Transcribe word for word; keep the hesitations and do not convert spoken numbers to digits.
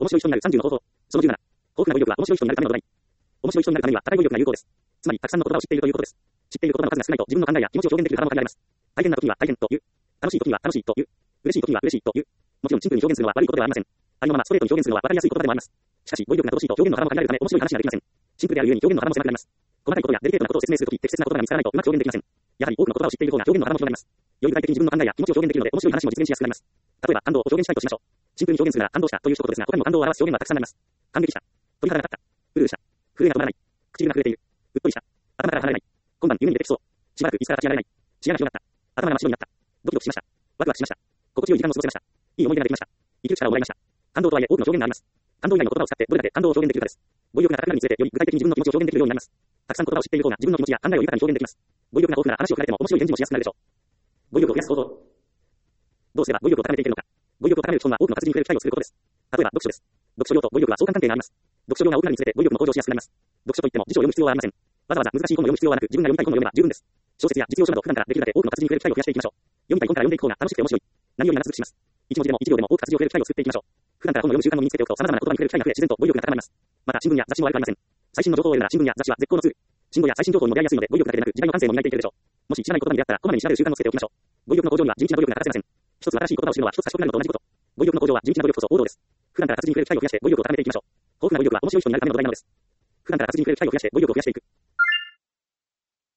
面白い人になるさんじゅうの方法。そのじゅうなな。豊富な語彙力は面白い人になるための土台。面白い人になるためには高い語彙力が有効です。つまり、たくさんの言葉を知っているということです。知っている言葉の数が少ないと自分の考えや気持ちを表現できる幅も限られます。大変な時には大変という。楽しい時には楽しいという。嬉しい時には嬉しいという。もちろんシンプルに表現するのは悪いことではありません。ありのままストレートに表現するのは分かりやすい言葉でもあります。しかし、語彙力が乏しいと表現の幅も限られるため面白い話ができません。シンプルであるゆえに表現の幅も狭くなります。細かいことやデリケートなことを説明するとき、適切な言葉が見つからないとうまく表現できません。やはり多くの言葉を知っている方が表現の幅も広がります。より具体的に自分の考えや気持ちを表現できるので面白い話も実現しやすくなります。例えば、感動を表現したいとしましょう。シンプルに表現するなら感動したという一言ですが、他にも感動を表す表現はたくさんあります。感激した。鳥肌が立った。うるうした。震えが止まらない。唇が震えている。うっとりした。頭から離れない。今晩夢に出てきそう。しばらく椅子から立ち上がれない。視野が広がった。頭が真っ白になった。ドキドキしました。ワクワクしました。心地よい時間を過ごせました。いい思い出ができました。生きる力をもらいました。感動とはいえ多くの表現があります。感動以外の言葉を使ってどれだけ感動を表現できるかです。語彙力が高くなるにつれてより具体的に自分の気持ちを表現できるようになります。たくさん言葉を知っている方が自分の気持ちや考えを豊かに表現できます。語彙力が豊富なら話を変えても面白い返事もしやすくなるでしょう。語彙力を増やす方法。どうすれば語彙力を高めていけるのか。語彙力を高める基本は多くの活字に触れる機会をすることです。例えば読書です。読書量と語彙力は相関関係があります。読書量が多くなるにつれて語彙力も向上しやすくなります。読書といっても辞書を読む必要はありません。わざわざ難しい本を読む必要はなく、自分が読みたい本を読めば十分です。小説や実用書など普段からできるだけ多くの活字に触れる機会を増やしていきましょう。読みたい本から読んでいく方が楽しくて面白い。何より長続きします。一文字でも一行でも多く活字を触れる機会を作っていきましょう。普段から本を読む習慣を身につけておくと様々な言葉に触れる機会が増え自然と語彙力が高まります。また新聞や雑誌も悪くありません。最新の情報を得るなら新聞や雑誌は絶好のツール。新語や最新情報にも出会いやすいので語彙力だけでなく時代の感性も磨いていけるでしょう。もし知らない言葉に出会ったらこまめに調べる習慣をつけておきましょう。語彙力の向上には地道な努力が欠かせません。一つ新しい言葉を知るのは一つ賢くなるのと同じこと。語彙力の向上は地道な努力こそ王道です。普段から活字に触れる機会を増やして語彙力を高めていきましょう。豊富な語彙力は面白い人になるための土台なのです。普段から活字に触れる機会を増やして語彙力を増やしていく。